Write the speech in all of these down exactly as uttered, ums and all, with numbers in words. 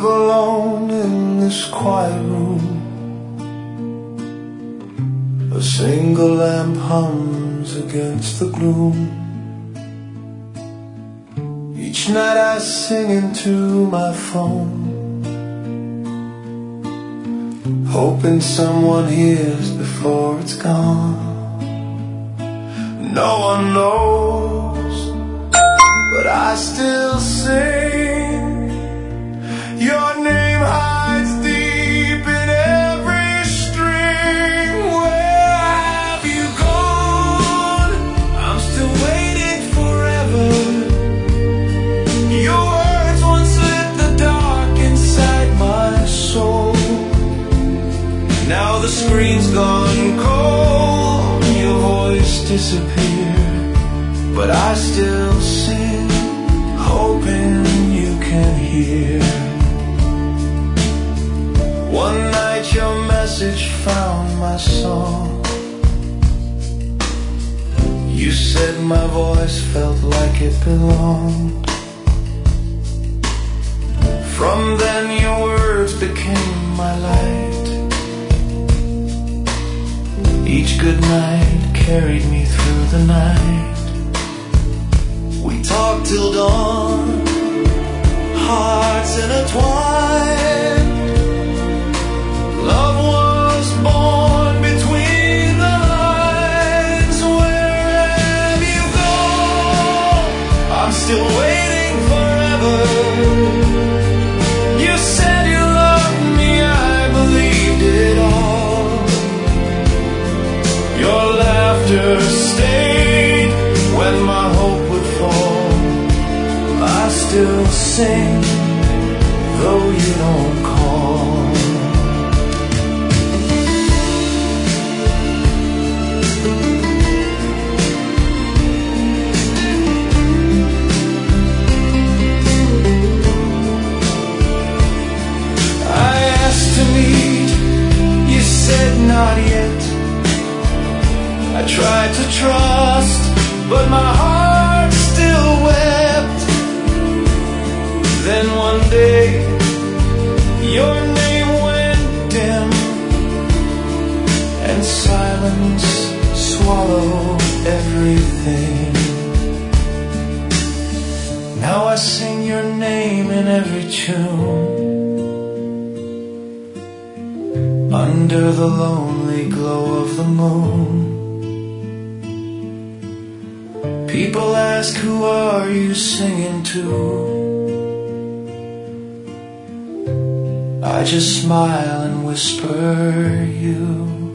live alone in this quiet room. A single lamp hums against the gloom. Each night I sing into my phone, hoping someone hears before it's gone. No one knows, but I still sing. Your name hides deep in every string. Where have you gone? I'm still waiting forever. Your words once lit the dark inside my soul. Now the screen's gone cold, your voice disappeared, but I still sing, hoping you can hear. One night your message found my song. You said my voice felt like it belonged. From then your words became my light. Each good night carried me through the night. We talked till dawn, hearts intertwined. Love was born between the lines. Where have you gone? I'm still waiting forever. You said you loved me, I believed it all. Your laughter stayed when my hope would fall. I still sing, though you don't call. I asked to meet, you said not yet. I tried to trust, but my heart still wept. Then one day, your name went dim, and silence swallowed everything. Now I sing your name in every tune, under the lonely glow of the moon. People ask, who are you singing to? I just smile and whisper you.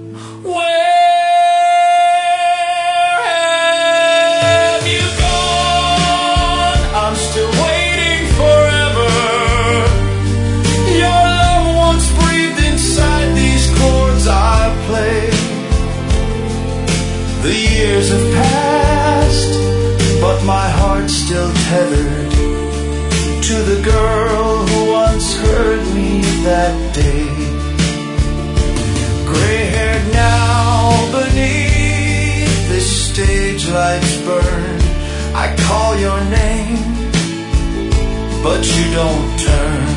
Where have you gone? I'm still waiting forever. Your love once breathed inside these chords I play. The years have passed, but my heart's still tethered to the girl who once heard me that day. Gray-haired now beneath this stage lights burn. I call your name, but you don't turn.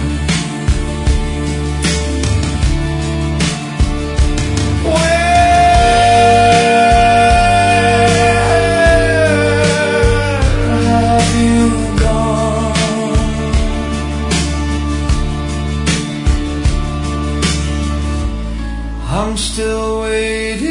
I'm still waiting.